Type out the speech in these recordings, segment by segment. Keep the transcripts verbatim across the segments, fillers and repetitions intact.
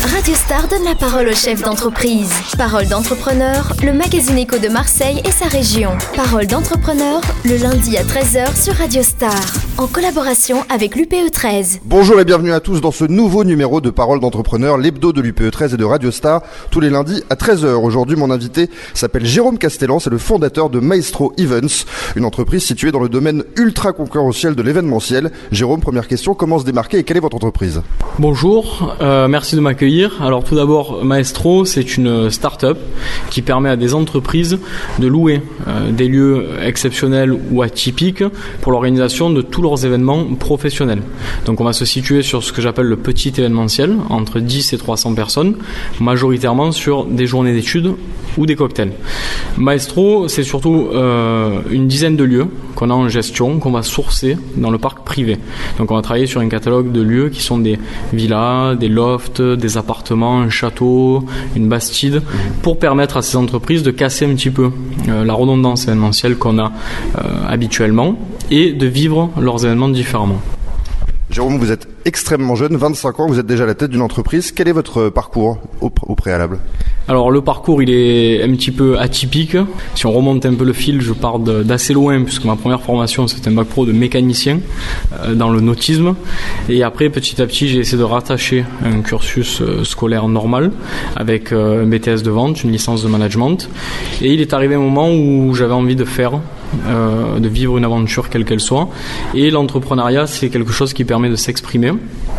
Radio Star donne la parole aux chefs d'entreprise. Parole d'entrepreneur, le magazine éco de Marseille et sa région. Parole d'entrepreneur, le lundi à treize heures sur Radio Star, en collaboration avec l'U P E treize. Bonjour et bienvenue à tous dans ce nouveau numéro de Parole d'entrepreneur, l'hebdo de l'U P E treize et de Radio Star, tous les lundis à treize heures. Aujourd'hui, mon invité s'appelle Jérôme Castellan, c'est le fondateur de Maestro Events, une entreprise située dans le domaine ultra concurrentiel de l'événementiel. Jérôme, première question, comment se démarquer et quelle est votre entreprise ? Bonjour, euh, merci de m'accueillir. Alors tout d'abord, Maestro, c'est une start-up qui permet à des entreprises de louer euh, des lieux exceptionnels ou atypiques pour l'organisation de tous leurs événements professionnels. Donc on va se situer sur ce que j'appelle le petit événementiel, entre dix et trois cents personnes, majoritairement sur des journées d'études ou des cocktails. Maestro, c'est surtout euh, une dizaine de lieux qu'on a en gestion, qu'on va sourcer dans le parc privé. Donc on va travailler sur un catalogue de lieux qui sont des villas, des lofts, des appartements, un château, une bastide, pour permettre à ces entreprises de casser un petit peu euh, la redondance événementielle qu'on a euh, habituellement et de vivre leurs événements différemment. Jérôme, vous êtes extrêmement jeune, vingt-cinq ans, vous êtes déjà à la tête d'une entreprise. Quel est votre parcours au, au préalable ? Alors le parcours il est un petit peu atypique. Si on remonte un peu le fil, je pars de, d'assez loin puisque ma première formation c'était un bac pro de mécanicien euh, dans le nautisme. Et après petit à petit j'ai essayé de rattacher un cursus euh, scolaire normal avec euh, un B T S de vente, une licence de management. Et il est arrivé un moment où j'avais envie de faire, euh, de vivre une aventure quelle qu'elle soit. Et l'entrepreneuriat c'est quelque chose qui permet de s'exprimer.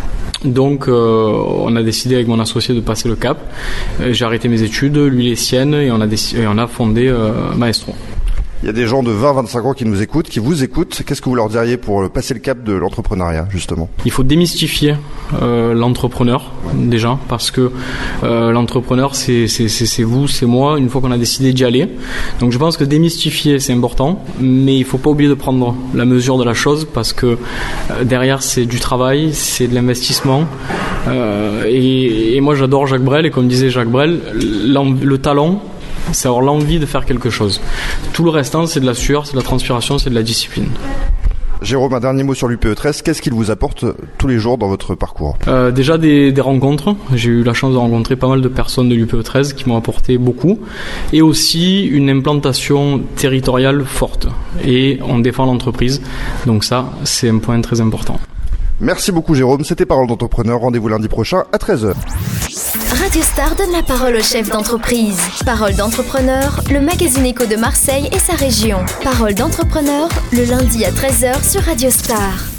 Donc euh, on a décidé avec mon associé de passer le cap. Euh, j'ai arrêté mes études, lui les siennes, et on a, décidé, et on a fondé euh, Maestro. Il y a des gens de vingt à vingt-cinq ans qui nous écoutent, qui vous écoutent. Qu'est-ce que vous leur diriez pour passer le cap de l'entrepreneuriat, justement ? Il faut démystifier euh, l'entrepreneur, déjà, parce que euh, l'entrepreneur, c'est, c'est, c'est, c'est vous, c'est moi, une fois qu'on a décidé d'y aller. Donc je pense que démystifier, c'est important, mais il ne faut pas oublier de prendre la mesure de la chose, parce que euh, derrière, c'est du travail, c'est de l'investissement. Euh, et, et moi, j'adore Jacques Brel, et comme disait Jacques Brel, le talent, c'est avoir l'envie de faire quelque chose. Tout le restant, c'est de la sueur, c'est de la transpiration, c'est de la discipline. Jérôme, un dernier mot sur l'U P E treize. Qu'est-ce qu'il vous apporte tous les jours dans votre parcours ? euh, Déjà des, des rencontres. J'ai eu la chance de rencontrer pas mal de personnes de l'U P E treize qui m'ont apporté beaucoup. Et aussi une implantation territoriale forte. Et on défend l'entreprise. Donc ça, c'est un point très important. Merci beaucoup Jérôme, c'était Parole d'entrepreneur. Rendez-vous lundi prochain à treize heures. Radio Star donne la parole aux chefs d'entreprise. Parole d'entrepreneur, le magazine éco de Marseille et sa région. Parole d'entrepreneur, le lundi à treize heures sur Radio Star.